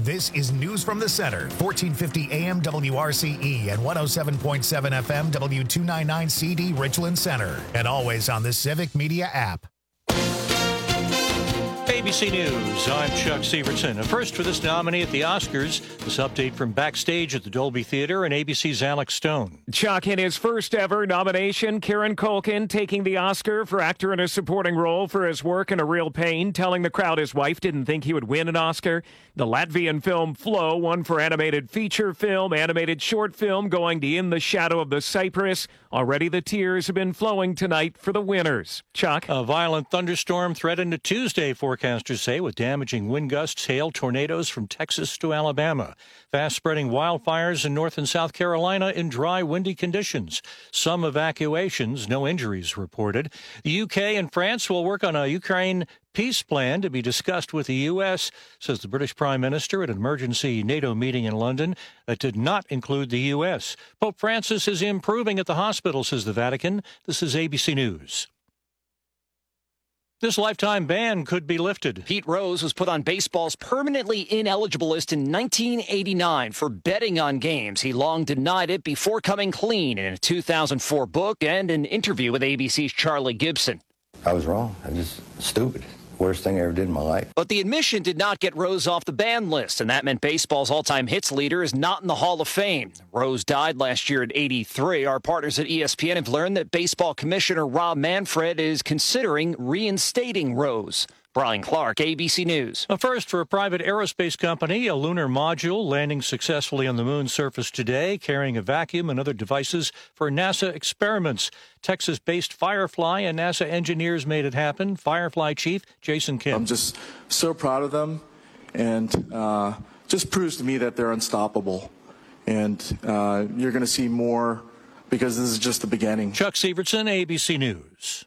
This is News from the Center, 1450 AM WRCE and 107.7 FM W299 CD Richland Center, and always on the Civic Media app. ABC News, I'm Chuck Severson. A first for this nominee at the Oscars. This update from backstage at the Dolby Theater and ABC's Alex Stone. Chuck, in his first ever nomination, Kieran Culkin taking the Oscar for actor in a supporting role for his work in A Real Pain, telling the crowd his wife didn't think he would win an Oscar. The Latvian film Flow won for animated feature film, animated short film, going to In the Shadow of the Cypress. Already the tears have been flowing tonight for the winners. Chuck? A violent thunderstorm threatened Tuesday, forecasters say, with damaging wind gusts, hail, tornadoes from Texas to Alabama. Fast-spreading wildfires in North and South Carolina in dry, windy conditions. Some evacuations, no injuries reported. The UK and France will work on a Ukraine peace plan to be discussed with the U.S., says the British Prime Minister at an emergency NATO meeting in London that did not include the U.S. Pope Francis is improving at the hospital, says the Vatican. This is ABC News. This lifetime ban could be lifted. Pete Rose was put on baseball's permanently ineligible list in 1989 for betting on games. He long denied it before coming clean in a 2004 book and an interview with ABC's Charlie Gibson. I was wrong. I was just stupid. Worst thing I ever did in my life. But the admission did not get Rose off the ban list, and that meant baseball's all-time hits leader is not in the Hall of Fame. Rose died last year at 83. Our partners at ESPN have learned that baseball commissioner Rob Manfred is considering reinstating Rose. Brian Clark, ABC News. A first for a private aerospace company, a lunar module landing successfully on the moon's surface today, carrying a vacuum and other devices for NASA experiments. Texas-based Firefly and NASA engineers made it happen. Firefly Chief Jason Kim. I'm just so proud of them, and just proves to me that they're unstoppable. And you're going to see more, because this is just the beginning. Chuck Severson, ABC News.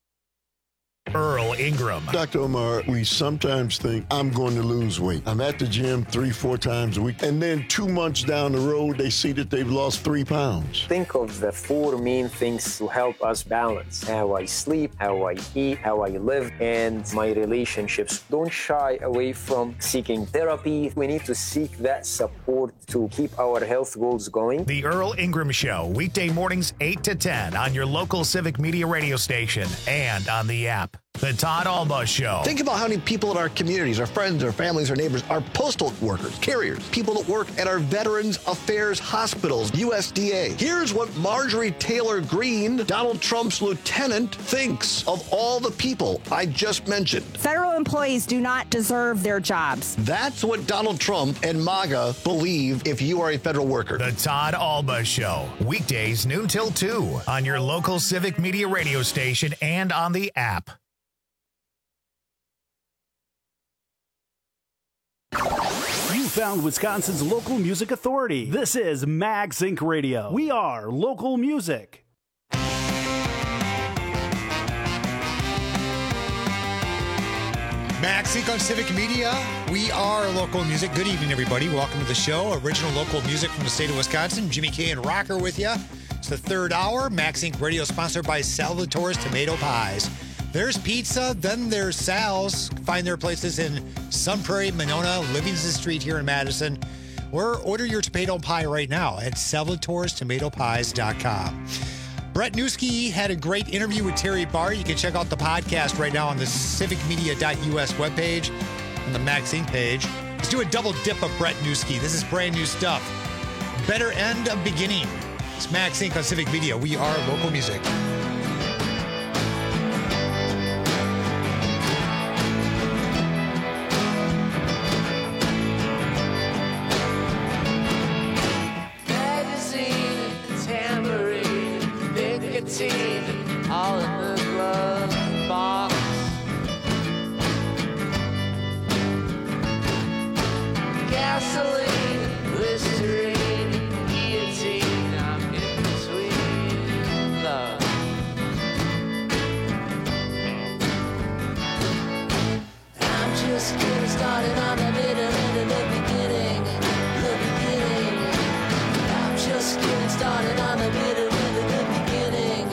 Earl Ingram. Dr. Omar, we sometimes think I'm going to lose weight. I'm at the gym 3-4 times a week. And then 2 months down the road, they see that they've lost 3 pounds. Think of the 4 main things to help us balance: how I sleep, how I eat, how I live, and my relationships. Don't shy away from seeking therapy. We need to seek that support to keep our health goals going. The Earl Ingram Show, weekday mornings 8 to 10 on your local Civic Media radio station and on the app. The Todd Alba Show. Think about how many people in our communities, our friends, our families, our neighbors, our postal workers, carriers, people that work at our Veterans Affairs hospitals, USDA. Here's what Marjorie Taylor Greene, Donald Trump's lieutenant, thinks of all the people I just mentioned. Federal employees do not deserve their jobs. That's what Donald Trump and MAGA believe if you are a federal worker. The Todd Alba Show, weekdays noon till 2 on your local Civic Media radio station and on the app. You found Wisconsin's local music authority. This is Mag Sync Radio. We are local music. Mag Sync on Civic Media. We are local music. Good evening, everybody. Welcome to the show. Original local music from the state of Wisconsin. Jimmy K and Rocker with you. It's the third hour. Mag Sync Radio sponsored by Salvatore's Tomato Pies. There's pizza, then there's Sal's. Find their places in Sun Prairie, Monona, Livingston Street here in Madison. Or order your tomato pie right now at Salvatore'sTomatoPies.com. Brett Newski had a great interview with Terry Barr. You can check out the podcast right now on the civicmedia.us webpage, on the Mag Sync page. Let's do a double dip of Brett Newski. This is brand new stuff. Better End of Beginning. It's Mag Sync on Civic Media. We are local music. All in the glove box. Gasoline, Listerine, guillotine. I'm in between love. I'm just getting started on the middle and the beginning. The beginning. I'm just getting started on the middle and the beginning.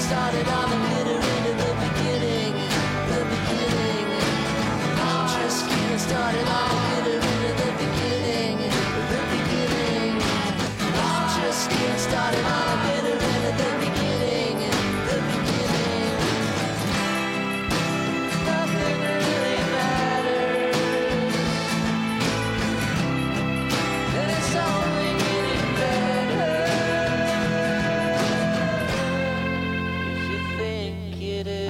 started on the bitter end of the beginning. The beginning. I'm just getting started on the bitter end of the beginning. The beginning. I'm just getting started on the bitter end of the beginning. The beginning. Nothing really matters. And it's only getting better. If you think it is.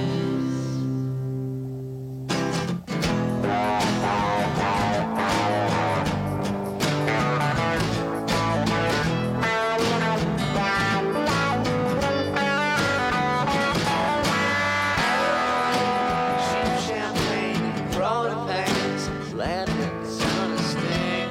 Champagne, Corona packs, lanterns on a sting.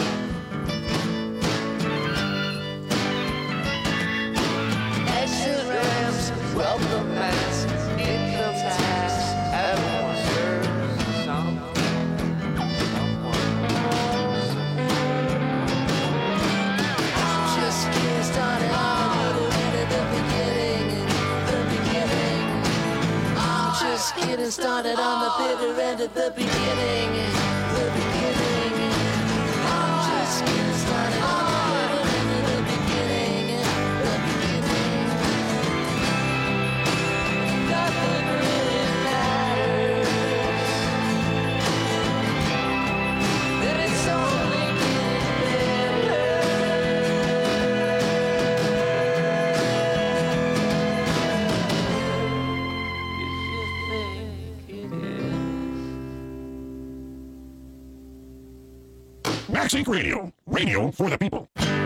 Exit ramps, welcome mats, income tax, everyone serves something. I'm just getting started on the end of the beginning. The beginning. I'm just getting started on the bitter end of the beginning. The beginning. I'm just getting started on the bitter end of the beginning. The beginning. Nothing really matters. And it's only getting better. Max Inc. Radio. Radio for the people.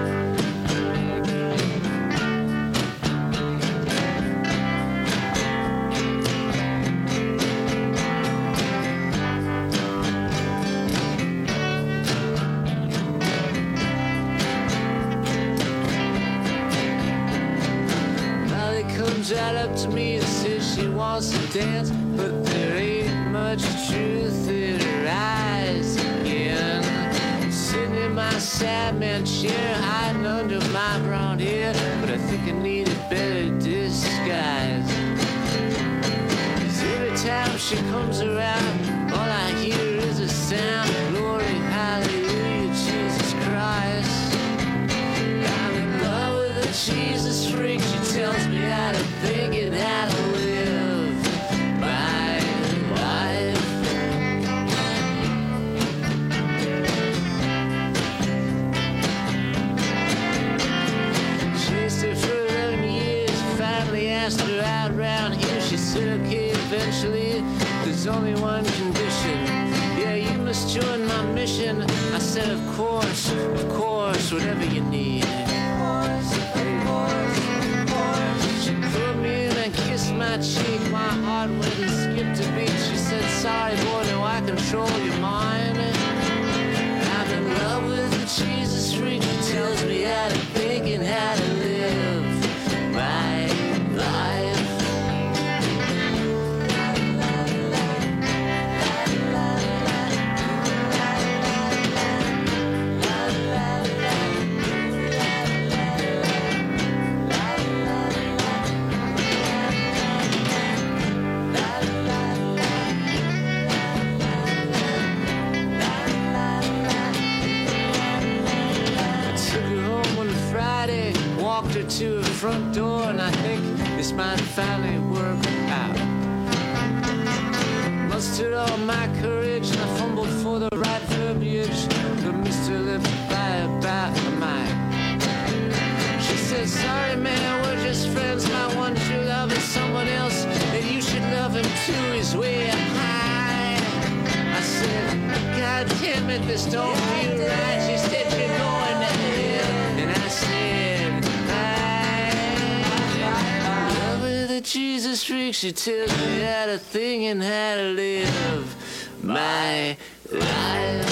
Molly comes right up to me and says she wants to dance, but there ain't much truth in her eyes again. Sitting in my Sandman chair, hiding under my brown hair, but I think I need a better disguise. 'Cause every time she comes around, all I hear is a sound, glory, hallelujah, Jesus Christ. I'm in love with a Jesus freak. She tells me how to think and how to live my life. Chased her for 11 years, finally asked her out round here. She said, okay, eventually, there's only one condition. Yeah, you must join my mission. I said, of course, whatever you need. She pulled me in and kissed my cheek. My heart went and skipped a beat. She said, sorry, boy, no, I control your mind. I'm in love with a Jesus freak. She tells me how to think and how to live my life. Walked her to her front door, and I think this might finally work out. Mustered all my courage, and I fumbled for the right verbiage, but Mr. Lipped by about a mile. She said, sorry man, we're just friends. My one true love is someone else, and you should love him too. He's way high. I said, God damn it, this don't feel right. She said, you're going to hell, and I said, the Jesus freak. She tells me how to think and how to live my life.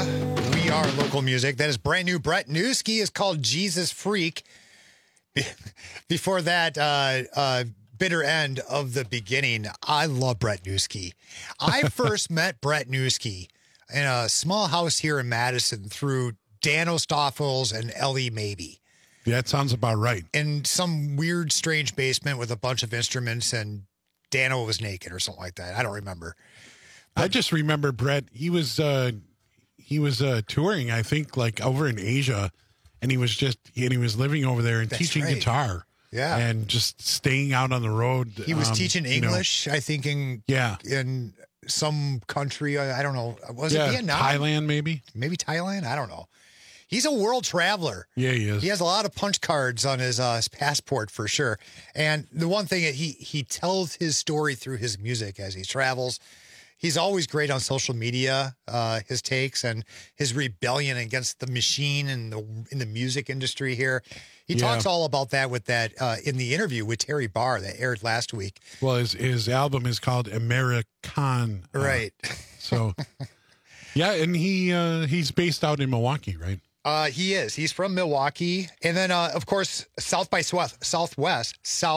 you. We are local music. That is brand new. Brett Newski is called Jesus Freak. Before that, Bitter End of the Beginning. I love Brett Newski. I first met Brett Newski in a small house here in Madison through Dan O'Stoffels and Ellie Maybe. Yeah, that sounds about right. In some weird, strange basement with a bunch of instruments, and Dano was naked or something like that. I don't remember. I just remember Brett. He was touring, I think, like over in Asia, and he was living over there and teaching guitar. Yeah, and just staying out on the road. He was teaching English, I think, in some country. I don't know. Was it Vietnam? Thailand, maybe Thailand. I don't know. He's a world traveler. Yeah, he is. He has a lot of punch cards on his passport for sure. And the one thing that he tells his story through his music as he travels. He's always great on social media, his takes and his rebellion against the machine and in the music industry here. He talks all about that with that in the interview with Terry Barr that aired last week. Well, his album is called American. Right. So, yeah, and he's based out in Milwaukee, right? He is. He's from Milwaukee. And then, of course, South by Southwest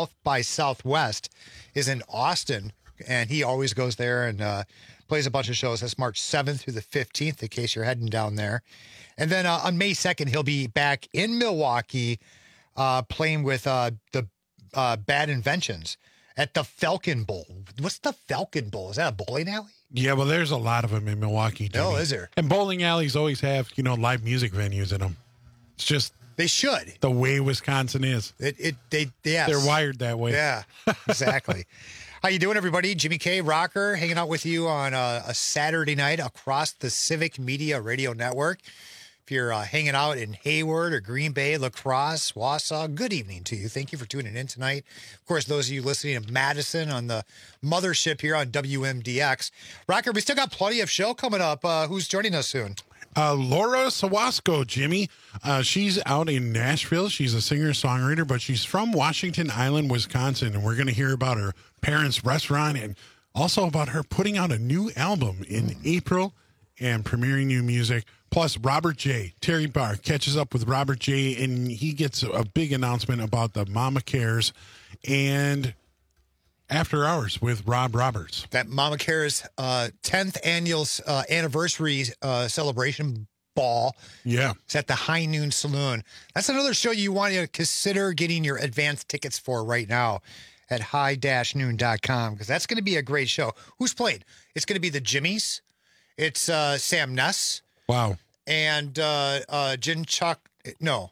is in Austin. And he always goes there and plays a bunch of shows. That's March 7th through the 15th, in case you're heading down there. And then on May 2nd, he'll be back in Milwaukee playing with the Bad Inventions at the Falcon Bowl. What's the Falcon Bowl? Is that a bowling alley? Yeah, well, there's a lot of them in Milwaukee, Jimmy. Oh, is there? And bowling alleys always have, live music venues in them. It's just... They should. The way Wisconsin is. Yes. They're wired that way. Yeah, exactly. How you doing, everybody? Jimmy K. Rocker hanging out with you on a Saturday night across the Civic Media Radio Network. If you're hanging out in Hayward or Green Bay, La Crosse, Wausau, good evening to you. Thank you for tuning in tonight. Of course, those of you listening in Madison on the mothership here on WMDX. Rocker, we still got plenty of show coming up. Who's joining us soon? Laura Sawasco, Jimmy. She's out in Nashville. She's a singer-songwriter, but she's from Washington Island, Wisconsin, and we're going to hear about her parents' restaurant and also about her putting out a new album in April and premiering new music. Plus, Robert J. Terry Barr catches up with Robert J., and he gets a big announcement about the Mama Cares and After Hours with Rob Roberts. That Mama Cares 10th annual anniversary celebration ball. Yeah. It's at the High Noon Saloon. That's another show you want to consider getting your advance tickets for right now at high-noon.com, because that's going to be a great show. Who's playing? It's going to be the Jimmies. It's Sam Ness. Wow. And Jin Chuck. No.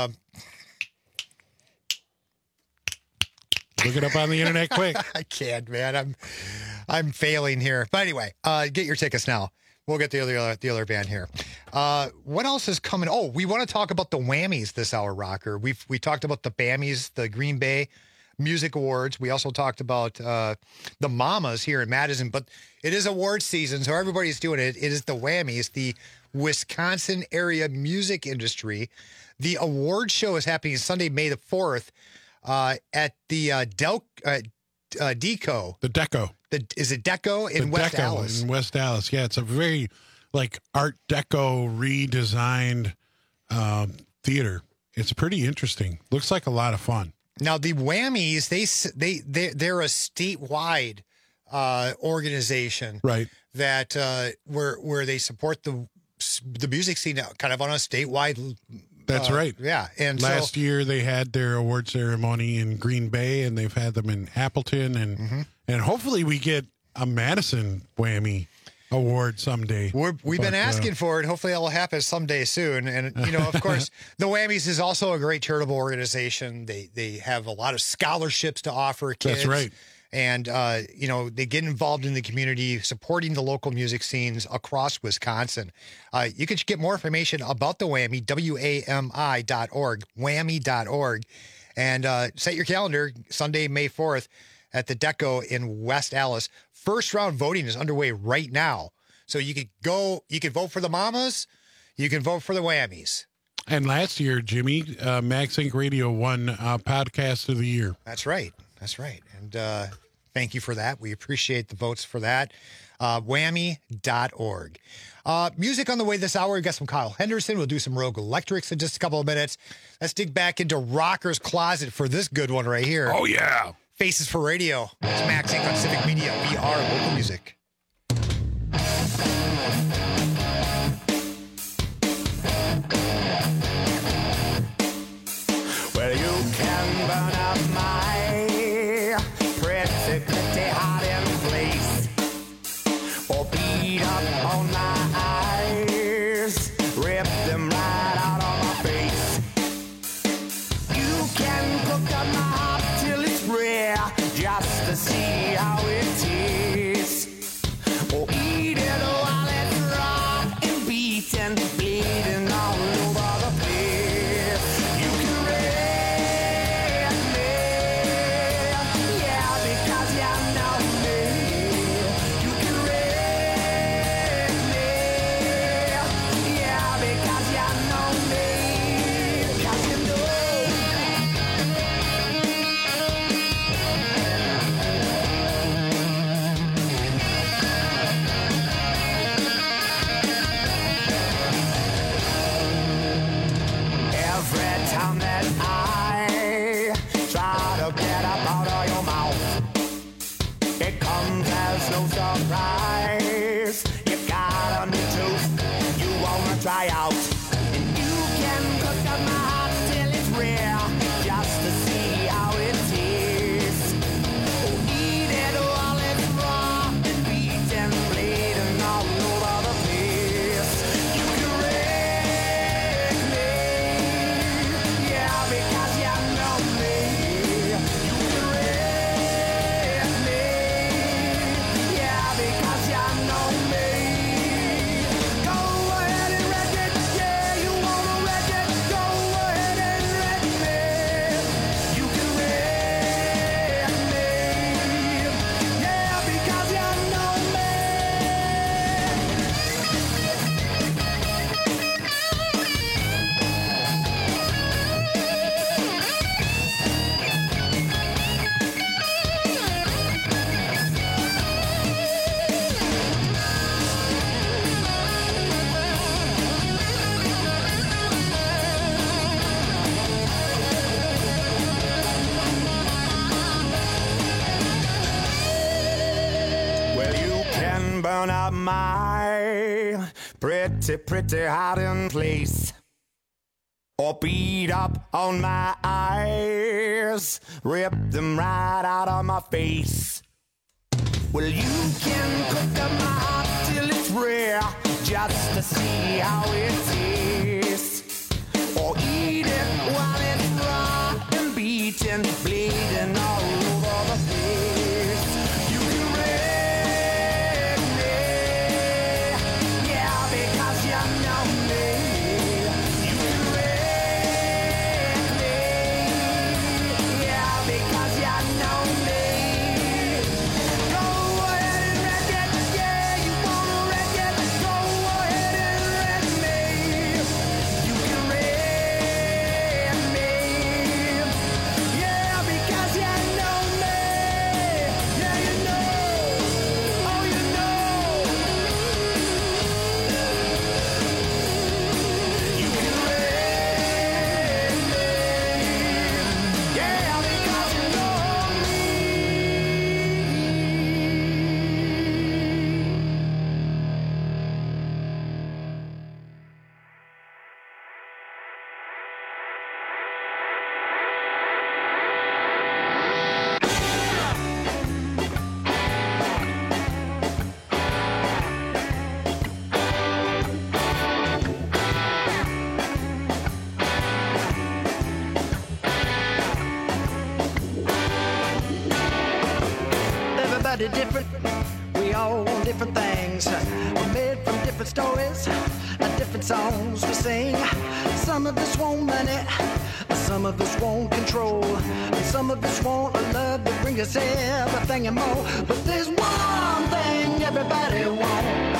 Look it up on the internet quick. I can't, man. I'm failing here. But anyway, get your tickets now. We'll get the other band here. What else is coming? Oh, we want to talk about the Whammies this hour, Rocker. We talked about the Bammies, the Green Bay Music Awards. We also talked about the Mamas here in Madison. But it is award season, so everybody's doing it. It is the Whammies, the Wisconsin area music industry. The award show is happening Sunday, May the 4th. At the Deco. The Deco. Is it Deco in West Allis? In West Allis, yeah. It's a very, Art Deco redesigned theater. It's pretty interesting. Looks like a lot of fun. Now, the Whammies, they're a statewide organization. Right. That where they support the music scene kind of on a statewide. That's right. Yeah. And last year they had their award ceremony in Green Bay, and they've had them in Appleton, and hopefully we get a Madison Whammy award someday. We've been asking for it. Hopefully that will happen someday soon. And, of course, the Whammies is also a great charitable organization. They have a lot of scholarships to offer kids. That's right. And, they get involved in the community, supporting the local music scenes across Wisconsin. You can get more information about the Whammy, WAMI.org, whammy.org. And set your calendar, Sunday, May 4th, at the Deco in West Allis. First round voting is underway right now. So you could vote for the Mamas, you can vote for the Whammies. And last year, Jimmy, Max Inc. Radio won Podcast of the Year. That's right. And Thank you for that. We appreciate the votes for that. Whammy.org. Music on the way this hour. We've got some Kyle Henderson. We'll do some Rogue Electrics in just a couple of minutes. Let's dig back into Rocker's Closet for this good one right here. Oh, yeah. Faces for Radio. It's Max Inc. on Civic Media. We are local music. Well, you can burn up my pretty hiding place, or beat up on my eyes, rip them right out of my face. You can cook up my heart till it's rare, just to see how it tastes, or eat it while it's raw and beaten, bleeding all over the place. You can raise me, yeah, because you know me. You can raise me, yeah, because you know me. 'Cause you know. Every time that I try to get up out of your mouth, it comes as no surprise. You got a new tooth you wanna try out, and you can cook up my heart till it's rare, just to see how it tastes. Oh, eat it while it's raw and beaten, bleeding all over the place. You can raise me, yeah, because you know me. You can raise me, yeah, because you know me. Go ahead and wreck it, yeah, you wanna wreck it. Go ahead and wreck me. You can raise me, yeah, because you know me. Well, you can burn up my pretty hiding place, or beat up on my eyes, rip them right out of my face. Well, you can cook up my heart till it's rare, just to see how it tastes, or eat it while it's raw and beaten, bleeding all over the place. You can raise me, yeah, because you know me. You can raise me, yeah, because you know me. Go ahead and wreck it, yeah, you wanna wreck it. Go ahead and wreck me. You can raise me, yeah, because you know me. Yeah, you know, oh, you know. You can raise me, yeah, because you know me. Everybody different, we all want different things. We're made from different stories, different songs we sing. Some of us want money, some of us want control, and some of us want a love that brings us everything and more. But there's one thing everybody wants.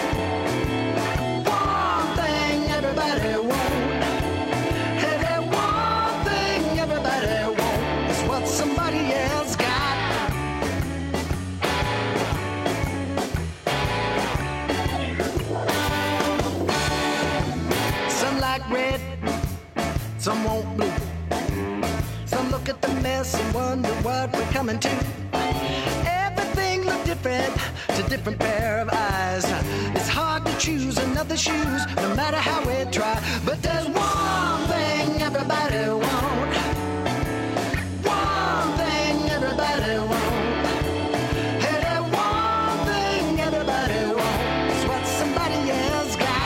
One thing everybody wants. Hey, that one thing everybody wants is what somebody else got. like red, some won't blue. Some look at the mess and wonder what we're coming to. Everything look different to different pair of eyes. It's hard to choose another shoes, no matter how we try. But there's one thing everybody wants. One thing everybody wants. Hey, there's one thing everybody wants. It's what somebody else got.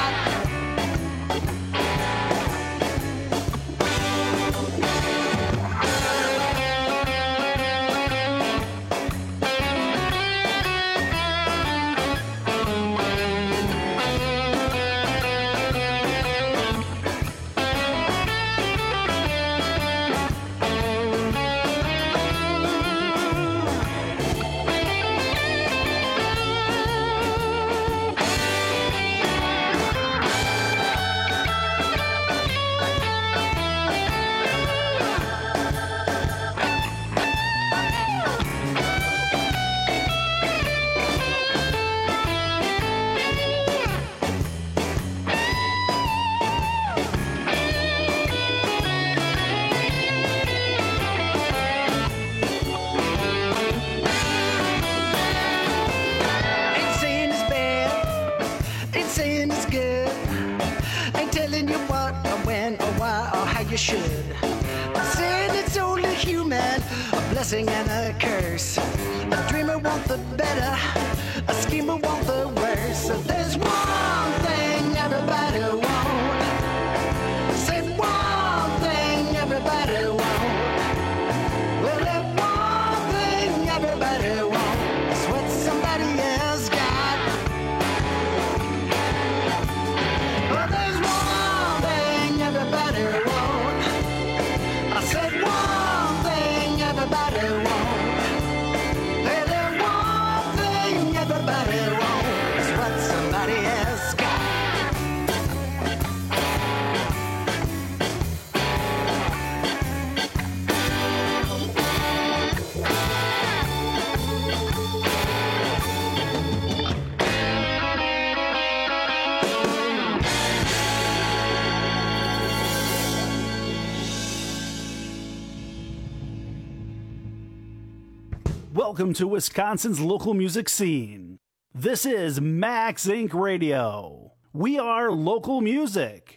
You should. I said it's only human, a blessing and a curse. A dreamer want the better, a schemer want the worse. So there's one thing everybody wants. Said one thing everybody wants. Well, there's one thing everybody wants. It's what somebody else got. Well, there's one thing everybody wants. I said one thing everybody wants. Hey, there's one thing everybody wants. It's what somebody else got. Welcome to Wisconsin's local music scene. This is Max Inc. Radio. We are local music.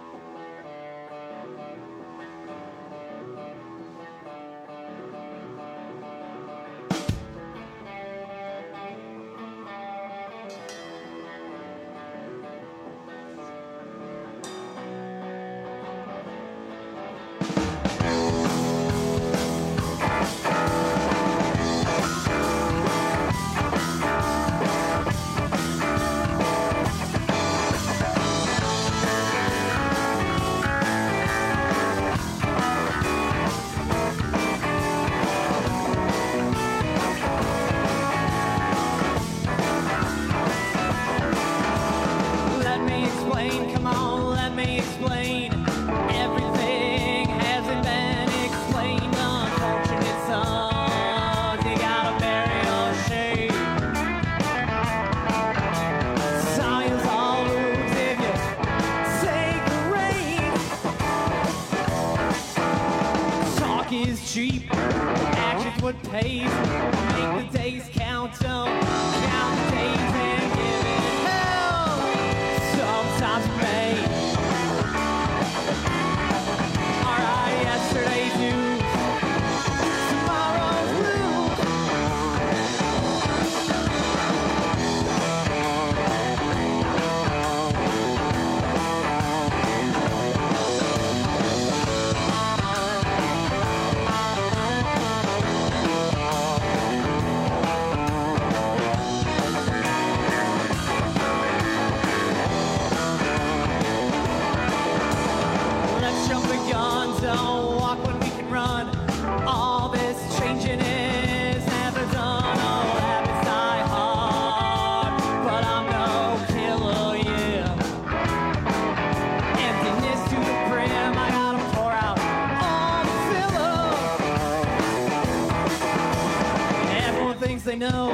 They know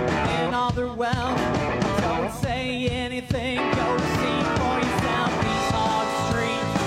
in all their wealth. Don't say anything, go see for yourself. These hard streets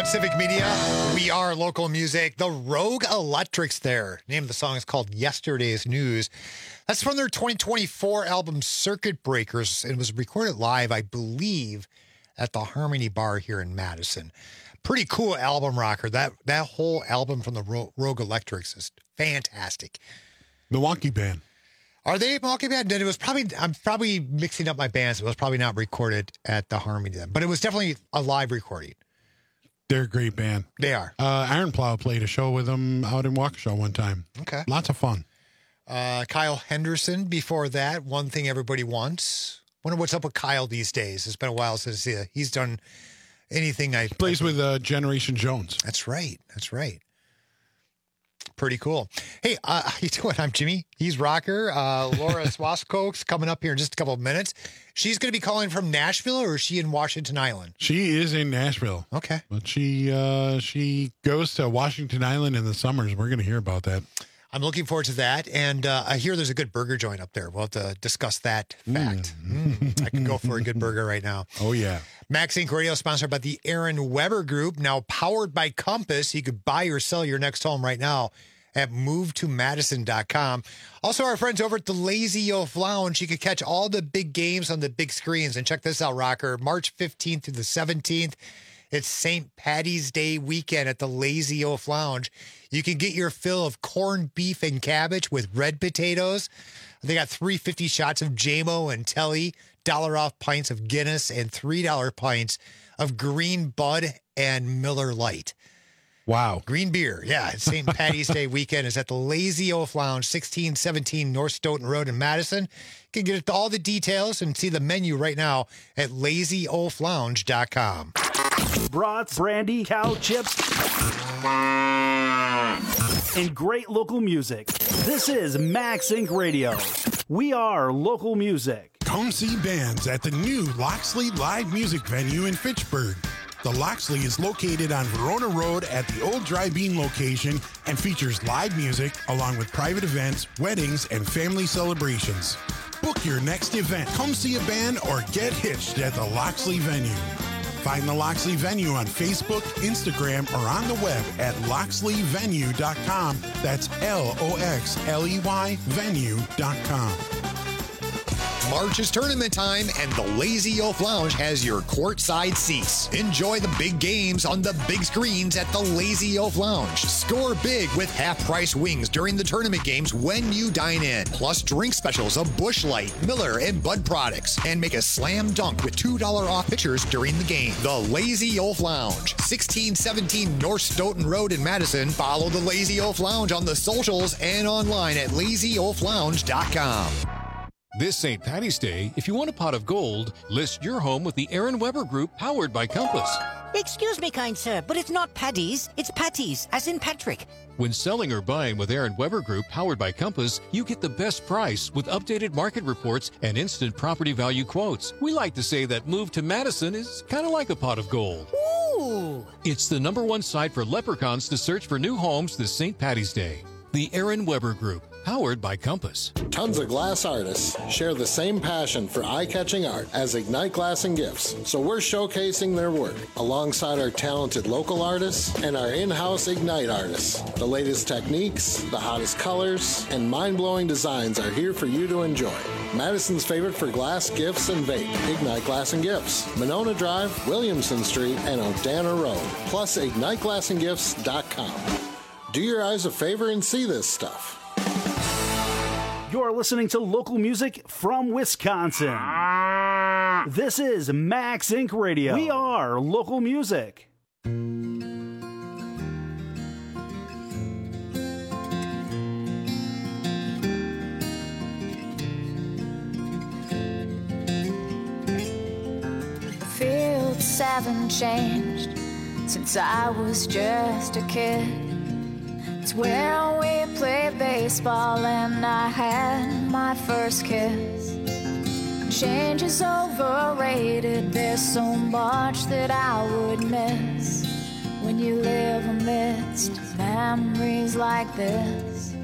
on Civic Media. We are local music. The Rogue Electrics there. The name of the song is called Yesterday's News. That's from their 2024 album Circuit Breakers. It was recorded live, I believe, at the Harmony Bar here in Madison. Pretty cool album, Rocker. That whole album from the Rogue Electrics is fantastic. Milwaukee band. Are they a Milwaukee band? It was probably, I'm probably mixing up my bands. It was probably not recorded at the Harmony then, but it was definitely a live recording. They're a great band. They are. Iron Plow played a show with them out in Waukesha one time. Okay. Lots of fun. Kyle Henderson before that, One Thing Everybody Wants. Wonder what's up with Kyle these days. It's been a while since he's done anything. He plays with Generation Jones. That's right. That's right. Pretty cool. Hey, how you doing? I'm Jimmy. He's Rocker. Laura Swasko's coming up here in just a couple of minutes. She's going to be calling from Nashville, or is she in Washington Island? She is in Nashville. Okay. But she goes to Washington Island in the summers. We're going to hear about that. I'm looking forward to that. And I hear there's a good burger joint up there. We'll have to discuss that fact. I can go for a good burger right now. Oh, yeah. Max Inc. Radio sponsored by the Aaron Weber Group, now powered by Compass. You could buy or sell your next home right now at movetomadison.com. Also, our friends over at the Lazy Oaf Lounge, you can catch all the big games on the big screens. And check this out, Rocker. March 15th through the 17th, it's St. Patty's Day weekend at the Lazy Oaf Lounge. You can get your fill of corned beef and cabbage with red potatoes. They got $3.50 shots of JMO and Telly, $1 off pints of Guinness, and $3 pints of Green Bud and Miller Lite. Wow. Green beer. Yeah. It's St. Patty's Day weekend is at the Lazy Oaf Lounge, 1617 North Stoughton Road in Madison. You can get all the details and see the menu right now at lazyoaflounge.com. Brats, brandy, cow chips, and great local music. This is Max Inc. Radio. We are local music. Come see bands at the new Loxley Live Music Venue in Fitchburg. The Loxley is located on Verona Road at the old Dry Bean location and features live music along with private events, weddings, and family celebrations. Book your next event. Come see a band or get hitched at the Loxley venue. Find the Loxley venue on Facebook, Instagram, or on the web at loxleyvenue.com. That's LOXLEY venue.com. March is tournament time, and the Lazy Oaf Lounge has your courtside seats. Enjoy the big games on the big screens at the Lazy Oaf Lounge. Score big with half-price wings during the tournament games when you dine in. Plus drink specials of Busch Light, Miller, and Bud products. And make a slam dunk with $2 off pitchers during the game. The Lazy Oaf Lounge, 1617 North Stoughton Road in Madison. Follow the Lazy Oaf Lounge on the socials and online at lazyoaflounge.com. This St. Patty's Day, if you want a pot of gold, list your home with the Aaron Weber Group, powered by Compass. Excuse me, kind sir, but it's not Paddy's, it's Patty's, as in Patrick. When selling or buying with Aaron Weber Group, powered by Compass, you get the best price with updated market reports and instant property value quotes. We like to say that move to Madison is kind of like a pot of gold. Ooh! It's the #1 site for leprechauns to search for new homes this St. Patty's Day. The Aaron Weber Group, powered by Compass. Tons of glass artists share the same passion for eye-catching art as Ignite Glass and Gifts, so we're showcasing their work alongside our talented local artists and our in-house Ignite artists. The latest techniques, the hottest colors, and mind-blowing designs are here for you to enjoy. Madison's favorite for glass, gifts, and vape, Ignite Glass and Gifts, Monona Drive, Williamson Street, and Odana Road, plus IgniteGlassandGifts.com. Do your eyes a favor and see this stuff. You're listening to local music from Wisconsin. This is Max Inc. Radio. We are local music. The fields haven't changed since I was just a kid. It's where we played baseball and I had my first kiss. Change is overrated, there's so much that I would miss when you live amidst memories like this.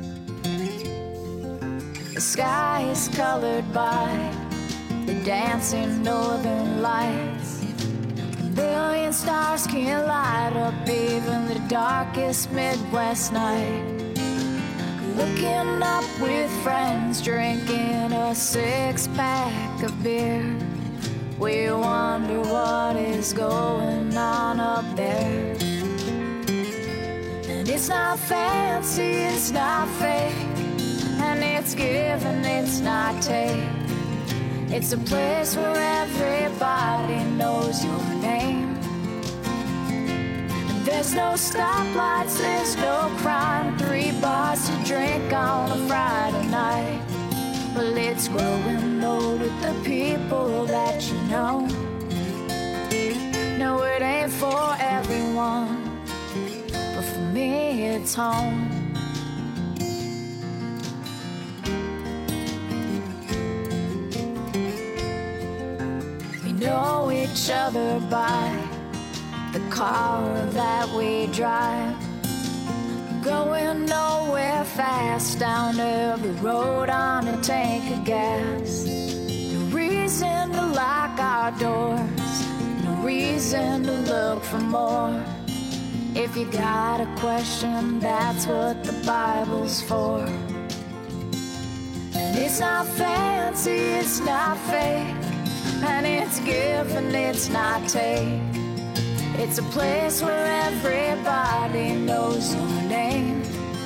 The sky is colored by the dancing northern lights. billion stars can light up even the darkest Midwest night. Looking up with friends, drinking a 6-pack of beer. We wonder what is going on up there. And it's not fancy, it's not fake, and it's give and it's not take. It's a place where everybody knows your name. And there's no stoplights, there's no crime, 3 bars to drink on a Friday night. Well, it's growing old with the people that you know. No, it ain't for everyone, but for me it's home. We know each other by the car that we drive, going nowhere fast down every road on a tank of gas. No reason to lock our doors, no reason to look for more. If you got a question, that's what the Bible's for. And it's not fancy, it's not fake, and it's give and it's not take. It's a place where everybody knows your name.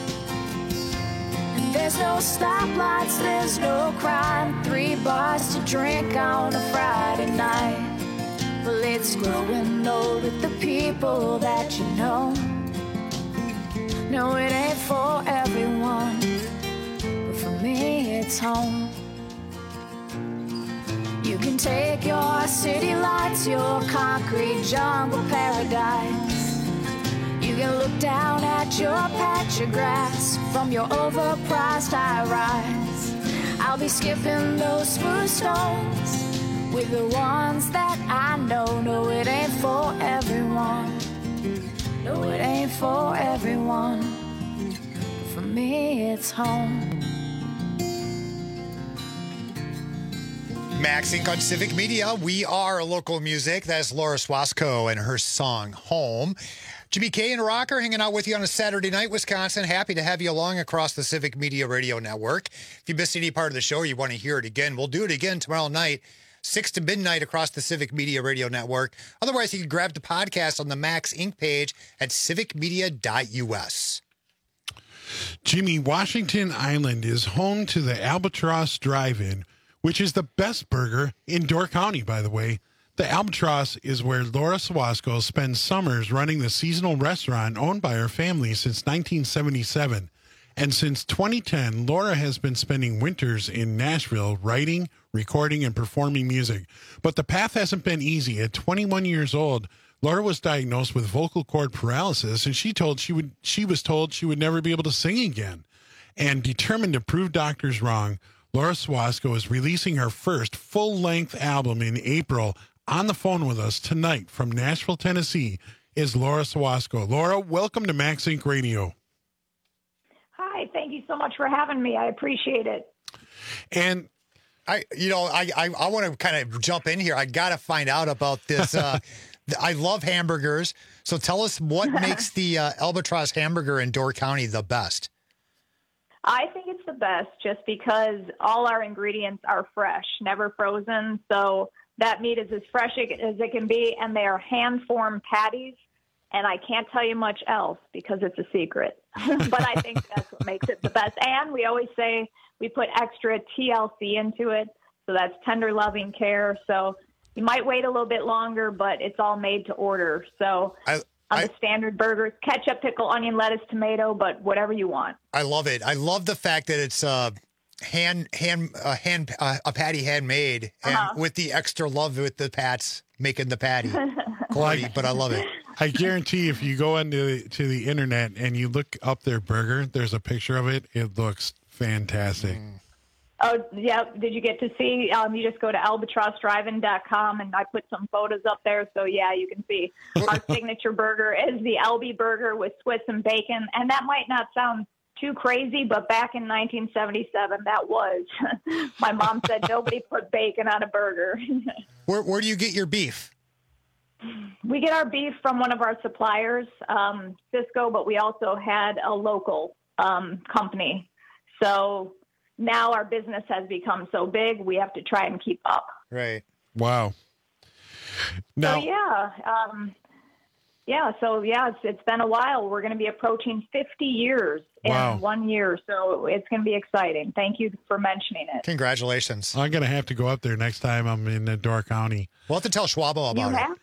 And there's no stoplights, there's no crime, 3 bars to drink on a Friday night. Well, it's growing old with the people that you know. No, it ain't for everyone, but for me it's home. You can take your city lights, your concrete jungle paradise. You can look down at your patch of grass from your overpriced high-rise. I'll be skipping those smooth stones with the ones that I know. No, it ain't for everyone. No, it ain't for everyone. For me, it's home. Max Inc. on Civic Media. We are local music. That's Laura Swasco and her song Home. Jimmy K and Rocker hanging out with you on a Saturday night, Wisconsin. Happy to have you along across the Civic Media Radio Network. If you missed any part of the show or you want to hear it again, we'll do it again tomorrow night, 6 to midnight across the Civic Media Radio Network. Otherwise, you can grab the podcast on the Max Inc. page at civicmedia.us. Jimmy, Washington Island is home to the Albatross Drive-In, which is the best burger in Door County, by the way. The Albatross is where Laura Swasco spends summers running the seasonal restaurant owned by her family since 1977. And since 2010, Laura has been spending winters in Nashville writing, recording, and performing music. But the path hasn't been easy. At 21 years old, Laura was diagnosed with vocal cord paralysis, and she was told she would never be able to sing again. And determined to prove doctors wrong, Laura Swasco is releasing her first full-length album in April. On the phone with us tonight from Nashville, Tennessee, is Laura Swasco. Laura, welcome to Max Inc. Radio. Hi, thank you so much for having me. I appreciate it. And I want to kind of jump in here. I got to find out about this. I love hamburgers. So tell us what makes the Albatross hamburger in Door County the best. I think it's the best just because all our ingredients are fresh, never frozen. So that meat is as fresh as it can be, and they are hand-formed patties. And I can't tell you much else because it's a secret. But I think that's what makes it the best. And we always say we put extra TLC into it. So that's tender, loving care. So you might wait a little bit longer, but it's all made to order. So on the standard burgers, ketchup, pickle, onion, lettuce, tomato, but whatever you want. I love it. I love the fact that it's a patty handmade, and with the extra love with the Pats making the patty. Quality, but I love it. I guarantee if you go onto the internet and you look up their burger, there's a picture of it. It looks fantastic. Oh, yeah. Did you get to see? You just go to albatrossdrivein.com, and I put some photos up there. So, yeah, you can see our signature burger is the Albie burger with Swiss and bacon. And that might not sound too crazy, but back in 1977, that was. My mom said nobody put bacon on a burger. Where do you get your beef? We get our beef from one of our suppliers, Cisco, but we also had a local company. So now our business has become so big, we have to try and keep up. Right. Wow. Now, it's been a while. We're going to be approaching 50 years in 1 year, so it's going to be exciting. Thank you for mentioning it. Congratulations. I'm going to have to go up there next time I'm in Door County. We'll have to tell Schwabo about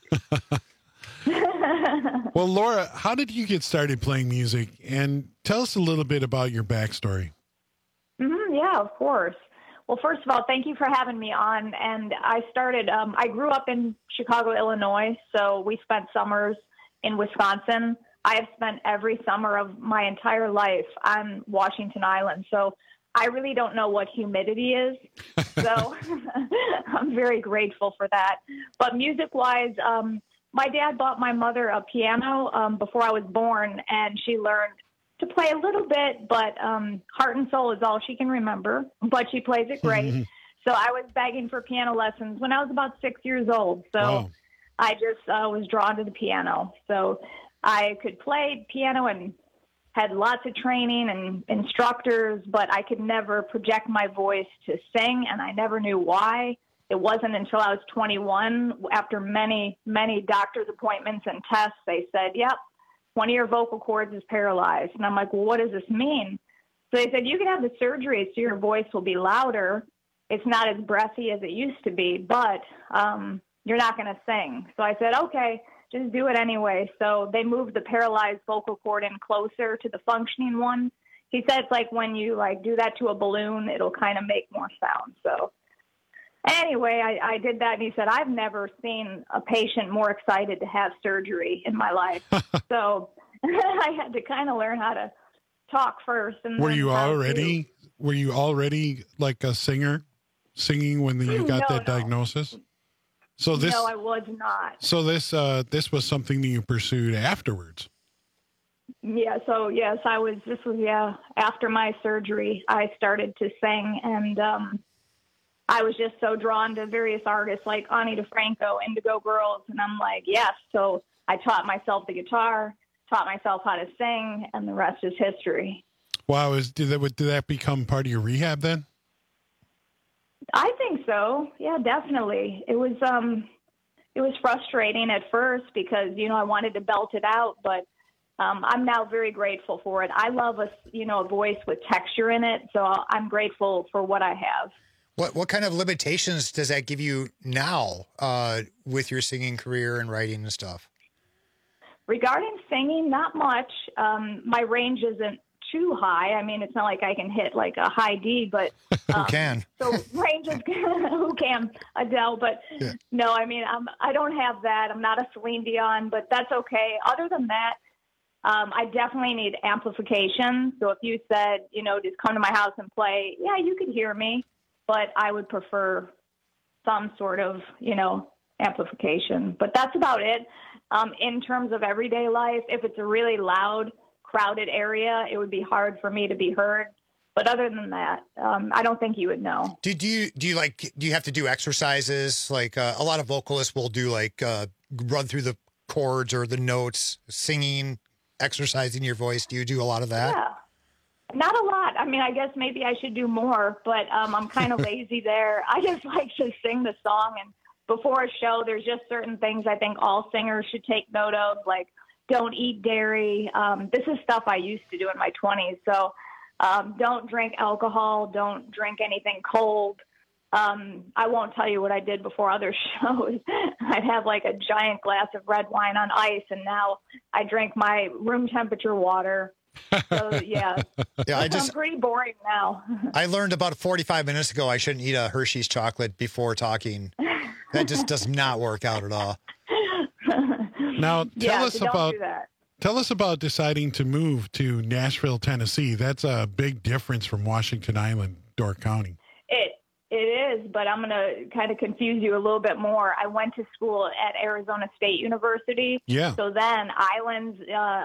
it. Well, Laura, how did you get started playing music? And tell us a little bit about your backstory. Yeah, of course. Well, first of all, thank you for having me on. And I started, I grew up in Chicago, Illinois, so we spent summers in Wisconsin. I have spent every summer of my entire life on Washington Island, so I really don't know what humidity is. So I'm very grateful for that. But music-wise, my dad bought my mother a piano before I was born, and she learned to play a little bit, but heart and soul is all she can remember, but she plays it great. So I was begging for piano lessons when I was about 6 years old. So I just was drawn to the piano. So I could play piano and had lots of training and instructors, but I could never project my voice to sing, and I never knew why. It wasn't until I was 21, after many, many doctor's appointments and tests, they said, yep, one of your vocal cords is paralyzed. And I'm like, well, what does this mean? So they said, you can have the surgery so your voice will be louder. It's not as breathy as it used to be, but you're not going to sing. So I said, okay, just do it anyway. So they moved the paralyzed vocal cord in closer to the functioning one. He said it's like when you do that to a balloon, it'll kind of make more sound. So anyway, I did that, and he said, I've never seen a patient more excited to have surgery in my life. So I had to kind of learn how to talk first. And were you already like a singer, singing when you got that diagnosis? So this, no, I was not. So this was something that you pursued afterwards. Yeah. So yes, this was after my surgery, I started to sing, and I was just so drawn to various artists like Ani DeFranco, Indigo Girls, and I'm like, yes. So I taught myself the guitar, taught myself how to sing, and the rest is history. Wow. Did that become part of your rehab then? I think so. Yeah, definitely. It was frustrating at first because, I wanted to belt it out, but I'm now very grateful for it. I love a voice with texture in it, so I'm grateful for what I have. What kind of limitations does that give you now with your singing career and writing and stuff? Regarding singing, not much. My range isn't too high. I mean, it's not like I can hit like a high D, but who can? So range is who can? Adele, but no. I mean, I don't have that. I'm not a Celine Dion, but that's okay. Other than that, I definitely need amplification. So if you said, just come to my house and play, yeah, you could hear me. But I would prefer some sort of, amplification. But that's about it. In terms of everyday life, if it's a really loud, crowded area, it would be hard for me to be heard. But other than that, I don't think you would know. Do you have to do exercises? Like a lot of vocalists will do run through the chords or the notes, singing, exercising your voice. Do you do a lot of that? Yeah. Not a lot. I mean, I guess maybe I should do more, but I'm kind of lazy there. I just like to sing the song. And before a show, there's just certain things I think all singers should take note of, like don't eat dairy. This is stuff I used to do in my 20s. So don't drink alcohol. Don't drink anything cold. I won't tell you what I did before other shows. I'd have like a giant glass of red wine on ice, and now I drink my room temperature water. So yeah, I'm pretty boring now. I learned about 45 minutes ago I shouldn't eat a Hershey's chocolate before talking. That just does not work out at all. Now tell us about deciding to move to Nashville, Tennessee. That's a big difference from Washington Island, Door County. It is, but I'm going to kind of confuse you a little bit more. I went to school at Arizona State University. Yeah. So then islands,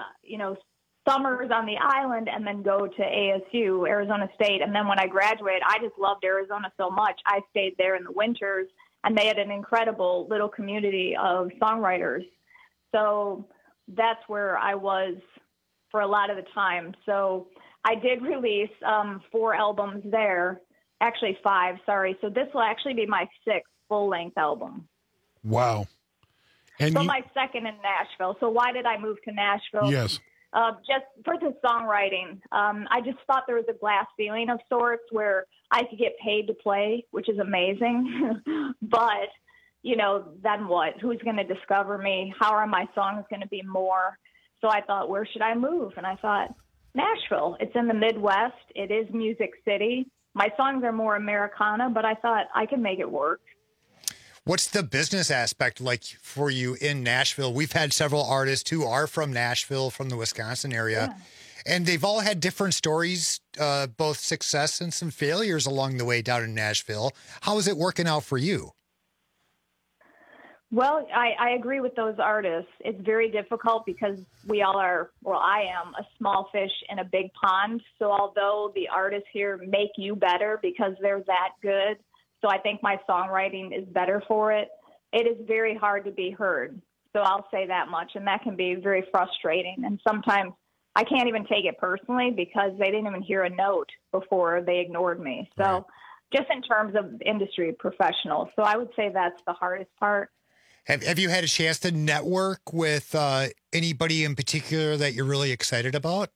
summers on the island, and then go to ASU, Arizona State. And then when I graduated, I just loved Arizona so much. I stayed there in the winters and they had an incredible little community of songwriters. So that's where I was for a lot of the time. So I did release 4 albums there, actually 5, sorry. So this will actually be my 6th full-length album. Wow. And so my 2nd in Nashville. So why did I move to Nashville? Yes. Just for the songwriting. I just thought there was a glass ceiling of sorts where I could get paid to play, which is amazing. But, you know, then what? Who's going to discover me? How are my songs going to be more? So I thought, where should I move? And I thought, Nashville. It's in the Midwest. It is Music City. My songs are more Americana, but I thought I could make it work. What's the business aspect like for you in Nashville? We've had several artists who are from Nashville, from the Wisconsin area, and they've all had different stories, both success and some failures along the way down in Nashville. How is it working out for you? Well, I agree with those artists. It's very difficult because we all are, well, I am a small fish in a big pond. So although the artists here make you better because they're that good, so I think my songwriting is better for it, it is very hard to be heard. So I'll say that much. And that can be very frustrating. And sometimes I can't even take it personally because they didn't even hear a note before they ignored me. So just in terms of industry professionals. So I would say that's the hardest part. Have you had a chance to network with anybody in particular that you're really excited about?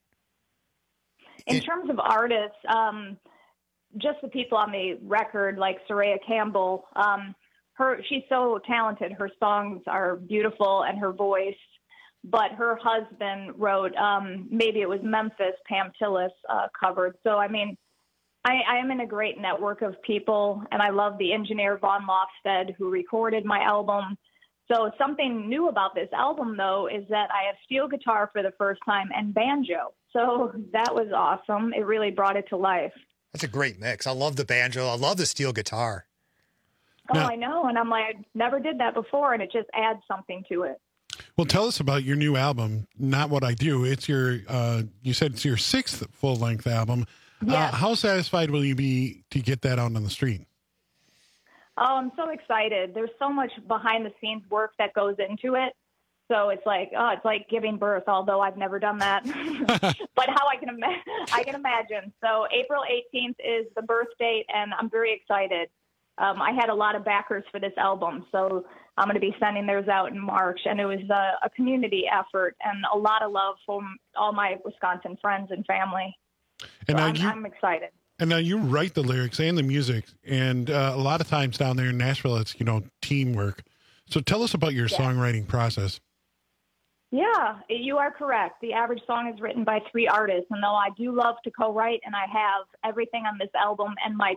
In terms of artists, just the people on the record, like Soraya Campbell, she's so talented. Her songs are beautiful and her voice, but her husband wrote, maybe it was Memphis, Pam Tillis covered. So, I mean, I am in a great network of people, and I love the engineer Vaughn Lofsted who recorded my album. So something new about this album, though, is that I have steel guitar for the first time and banjo. So that was awesome. It really brought it to life. That's a great mix. I love the banjo. I love the steel guitar. Oh, I know. And I'm like, I never did that before, and it just adds something to it. Well, tell us about your new album, Not What I Do. It's your, you said it's your 6th full-length album. Yes. How satisfied will you be to get that out on the street? Oh, I'm so excited. There's so much behind-the-scenes work that goes into it. So it's like, it's like giving birth, although I've never done that. But how I can imagine. So April 18th is the birth date, and I'm very excited. I had a lot of backers for this album, so I'm going to be sending theirs out in March. And it was a community effort and a lot of love from all my Wisconsin friends and family. And so I'm excited. And now you write the lyrics and the music, and a lot of times down there in Nashville, it's, teamwork. So tell us about your songwriting process. Yeah, you are correct. The average song is written by 3 artists, and though I do love to co-write, and I have everything on this album and my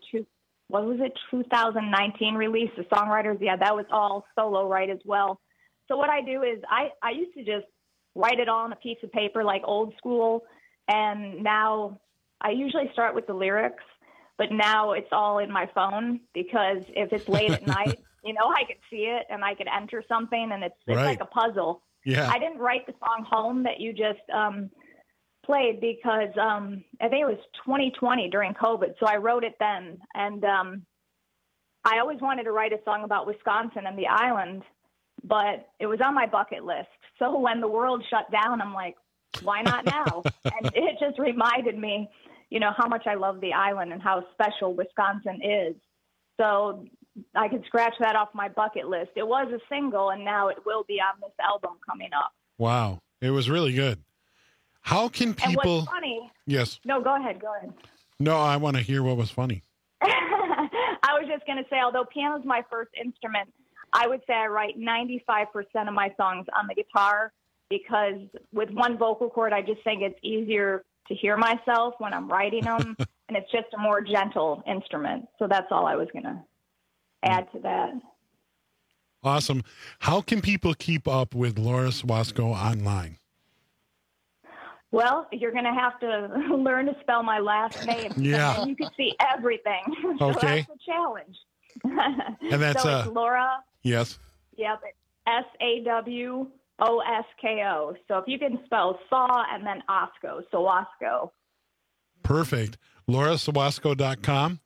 2019 release, The Songwriters, that was all solo write as well. So what I do is I used to just write it all on a piece of paper like old school, and now I usually start with the lyrics, but now it's all in my phone because if it's late at night, I can see it and I can enter something, and it's like a puzzle. Yeah. I didn't write the song Home that you just played because I think it was 2020 during COVID. So I wrote it then. And I always wanted to write a song about Wisconsin and the island, but it was on my bucket list. So when the world shut down, I'm like, why not now? And it just reminded me, how much I love the island and how special Wisconsin is. So I could scratch that off my bucket list. It was a single, and now it will be on this album coming up. Wow. It was really good. How can people... And what's funny... Yes. No, go ahead. No, I want to hear what was funny. I was just going to say, although piano's my first instrument, I would say I write 95% of my songs on the guitar because with one vocal cord, I just think it's easier to hear myself when I'm writing them, and it's just a more gentle instrument. So that's all I was going to add to that. Awesome. How can people keep up with Laura Swasko online? Well, you're going to have to learn to spell my last name. Yeah. And you can see everything. So okay. That's a challenge. And that's so it's Laura. Yes. Yep. Sawosko. So if you can spell saw and then Osco, Swasko. Perfect. LauraSwasko.com.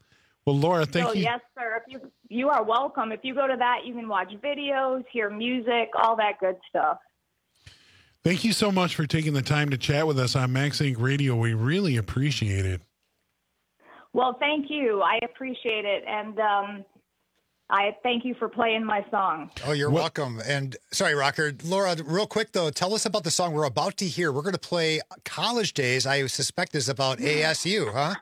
Well, Laura, thank you. Yes, sir. If you are welcome. If you go to that, you can watch videos, hear music, all that good stuff. Thank you so much for taking the time to chat with us on Max Inc. Radio. We really appreciate it. Well, thank you. I appreciate it. And I thank you for playing my song. Oh, you're welcome. And sorry, Rocker. Laura, real quick, though, tell us about the song we're about to hear. We're going to play College Days. I suspect is about ASU, huh?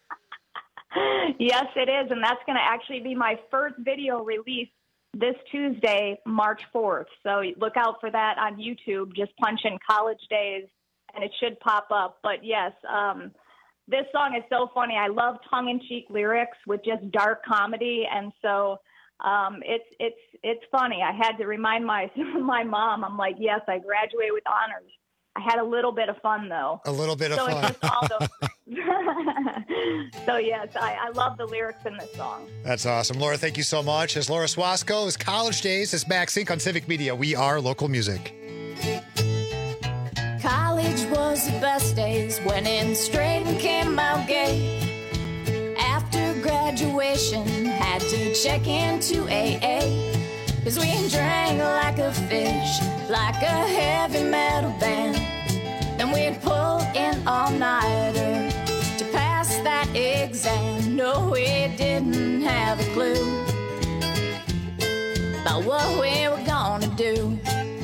Yes, it is. And that's going to actually be my first video release this Tuesday, March 4th. So look out for that on YouTube. Just punch in College Days and it should pop up. But yes, this song is so funny. I love tongue-in-cheek lyrics with just dark comedy. And so it's funny. I had to remind my mom, I'm like, yes, I graduated with honors. I had a little bit of fun, though. A little bit of fun. It's just all those So, yes, I love the lyrics in this song. That's awesome. Laura, thank you so much. As Laura Swasco is College Days. It's Max Inc. on Civic Media. We are local music. College was the best days when in straight and came out gay. After graduation, had to check into AA. 'Cause we drank like a fish, like a heavy metal band. Then we'd pull in all-nighter to pass that exam. No, we didn't have a clue about what we were gonna do.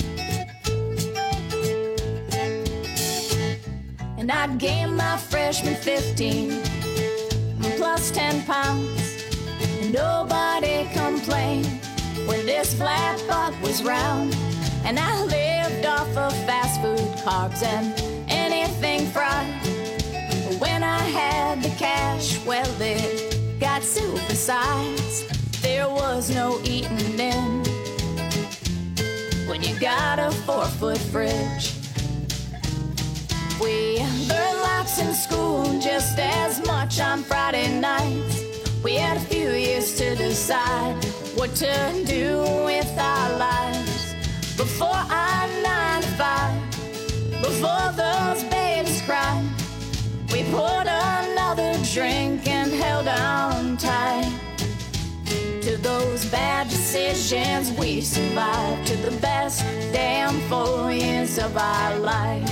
And I gained my freshman 15 plus 10 pounds, and nobody complained when this flat butt was round. And I lived off of fast food, carbs, and anything fried. But when I had the cash, well, it got supersized. There was no eating in when you got a 4-foot fridge. We learned lots in school, just as much on Friday nights. We had a few years to decide what to do with our lives. Before our 9 to 5, before those babies cried, we poured another drink and held on tight to those bad decisions. We survived to the best damn 4 years of our life.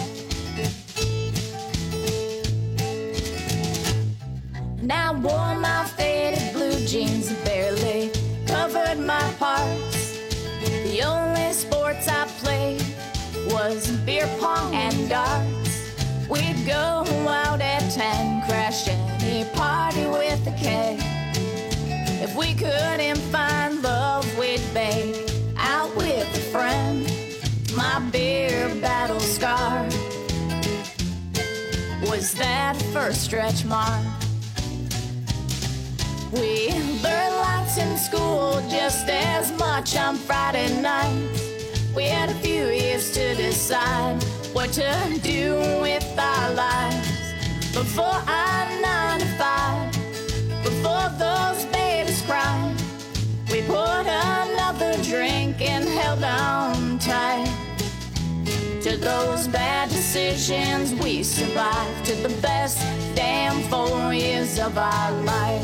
And I wore my faded blue jeans, barely covered my parts. The only sports I played was beer pong and darts. We'd go out at 10, crash any party with a K. If we couldn't find love, we'd bake out with a friend. My beer battle scar was that first stretch mark. We learned lots in school, just as much on Friday nights. We had a few years to decide what to do with our lives. Before our 9 to 5, before those babies cried, we poured another drink and held on tight to those bad decisions. We survived to the best damn 4 years of our life.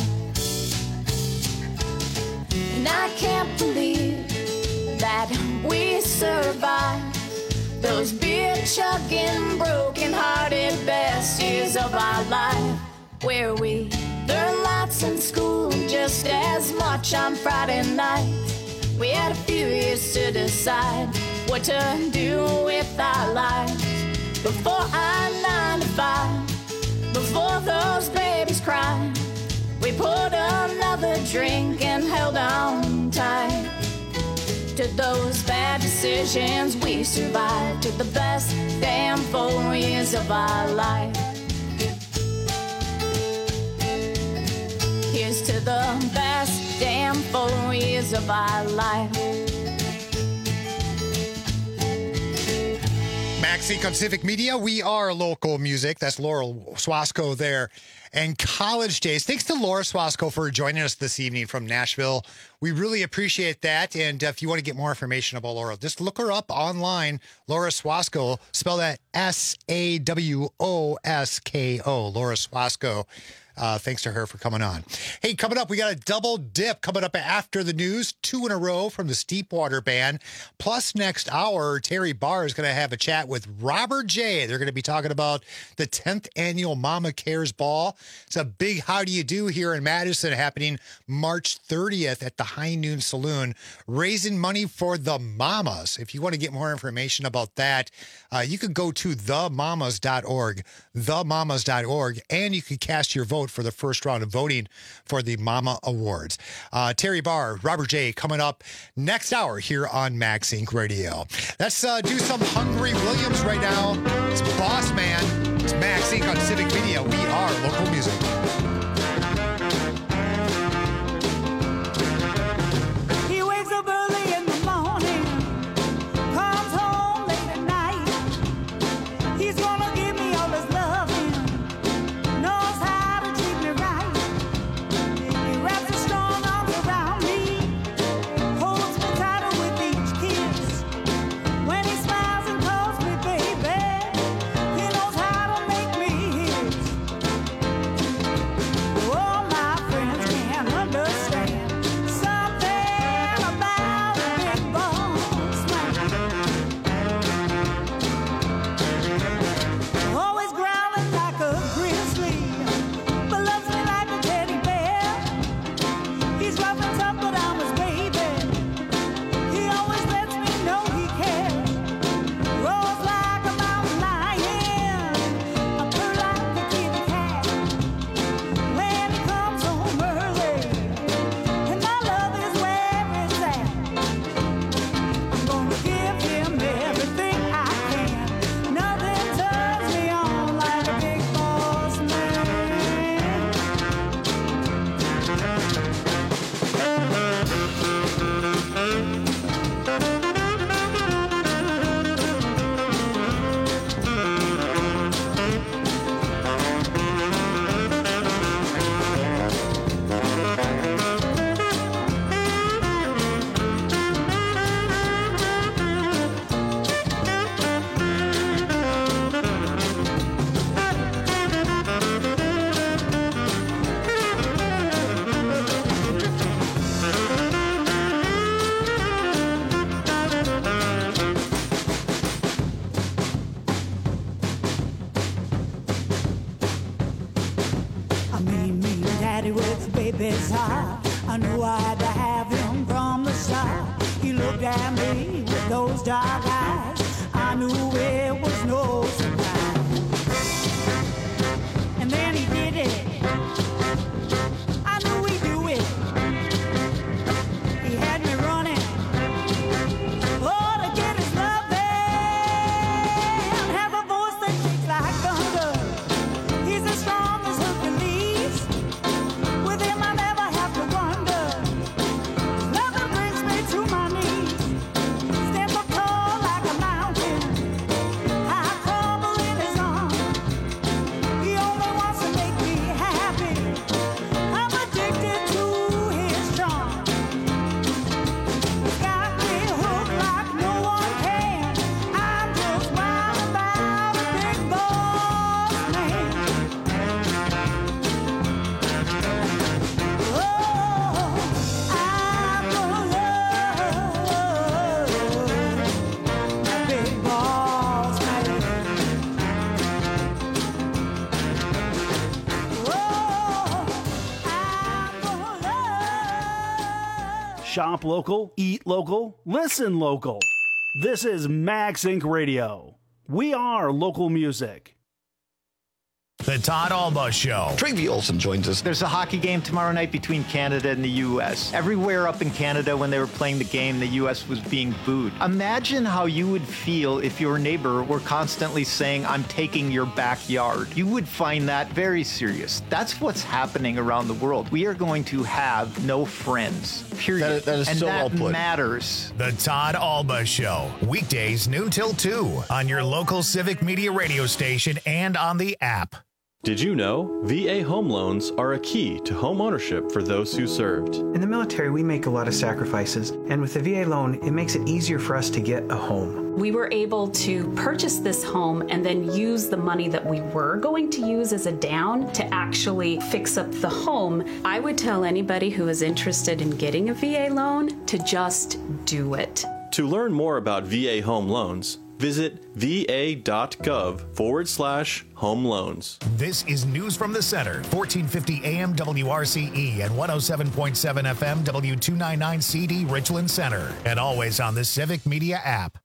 And I can't believe that we survived those beer-chugging, broken-hearted best years of our life, where we learned lots in school, just as much on Friday nights. We had a few years to decide what to do with our lives. Before our 9 to 5, before those babies cried, we poured another drink and held on tight to those bad decisions. We survived to the best damn 4 years of our life. Here's to the best damn 4 years of our life. Max Inc. on Civic Media. We are local music. That's Laura Swasco there. and college days. Thanks to Laura Swasco for joining us this evening from Nashville. We really appreciate that. And if you want to get more information about Laura, just look her up online. Laura Swasco, spell that Sawosko, Laura Swasco. Thanks to her for coming on. Hey, coming up, we got a double dip coming up after the news, 2 in a row from the Steepwater Band. Plus, next hour, Terry Barr is going to have a chat with Robert J. They're going to be talking about the 10th annual Mama Cares Ball. It's a big how do you do here in Madison happening March 30th at the High Noon Saloon, raising money for the mamas. If you want to get more information about that, you could go to themamas.org, and you can cast your vote for the first round of voting for the Mama Awards. Terry Barr, Robert J. coming up next hour here on Max Inc. Radio. Let's do some Hungry Williams right now. It's Boss Man. It's Max Inc. on Civic Media. We are local music. He wakes up early in the morning, comes home late at night. He's gonna give me all his loving, knows how to treat me right. He wraps his strong arms around me, holds me tighter with each kiss. When he smiles and calls me baby, he knows how to make me his. All my friends can't understand something about a big boss man. Always growling like a grizzly, but loves me like a teddy bear. He's rough and tough, but I'm his baby. He always lets me know he cares. Roars like a mountain lion, I purr like a kitty cat. When he comes home early, and my love is where it's at. I'm gonna give him everything I can. Nothing turns me on like a big boss man. I mean, daddy with baby's heart. I knew I had to have him from the start. He looked at me with those dark eyes. I knew it was no surprise. And then he did it. I knew he'd do it. He had me running. Oh, to get his love and have a voice that shakes like thunder. He's as strong as Hercules. With him I never have to wonder. Loving brings me to my knees. Stand up tall like a mountain. I crumble in his arms. He only wants to make me happy. I'm addicted to his charm. He's got me hooked like no one can. I'm just wild about a big boss man. Oh, I'm gonna love a big boss man. Shop local, eat local, listen local. This is Max Inc. Radio. We are local music. The Todd Alba Show. Travie Olson joins us. There's a hockey game tomorrow night between Canada and the U.S. Everywhere up in Canada, when they were playing the game, the U.S. was being booed. Imagine how you would feel if your neighbor were constantly saying, "I'm taking your backyard." You would find that very serious. That's what's happening around the world. We are going to have no friends, period. That is and so that well put. matters. The Todd Alba Show. Weekdays noon till 2 on your local Civic Media radio station and on the app. Did you know VA home loans are a key to home ownership for those who served? In the military, we make a lot of sacrifices, and with the VA loan, it makes it easier for us to get a home. We were able to purchase this home and then use the money that we were going to use as a down to actually fix up the home. I would tell anybody who is interested in getting a VA loan to just do it. To learn more about VA home loans, visit va.gov/home loans. This is News from the Center, 1450 AM WRCE and 107.7 FM W299 CD Richland Center, and always on the Civic Media app.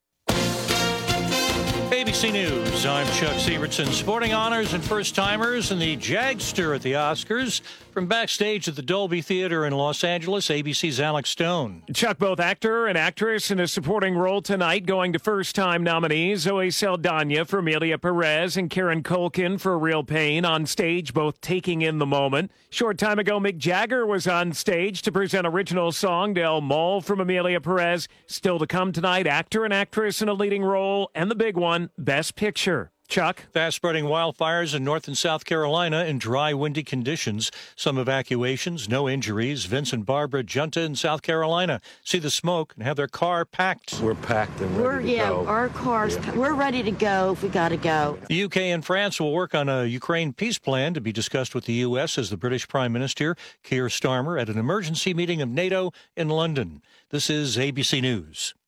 ABC News, I'm Chuck Sievertson. Sporting honors and first-timers and the Jagster at the Oscars. From backstage at the Dolby Theater in Los Angeles, ABC's Alex Stone. Chuck, both actor and actress in a supporting role tonight, going to first-time nominees Zoe Saldana for Amelia Perez and Karen Culkin for Real Pain. On stage, both taking in the moment. Short time ago, Mick Jagger was on stage to present original song Del Mol from Amelia Perez. Still to come tonight, actor and actress in a leading role, and the big one, Best Picture. Chuck? Fast-spreading wildfires in North and South Carolina in dry, windy conditions. Some evacuations, no injuries. Vince and Barbara Junta in South Carolina see the smoke and have their car packed. We're packed and ready to go. Our cars, we're ready to go if we got to go. The UK and France will work on a Ukraine peace plan to be discussed with the U.S. as the British Prime Minister, Keir Starmer, at an emergency meeting of NATO in London. This is ABC News.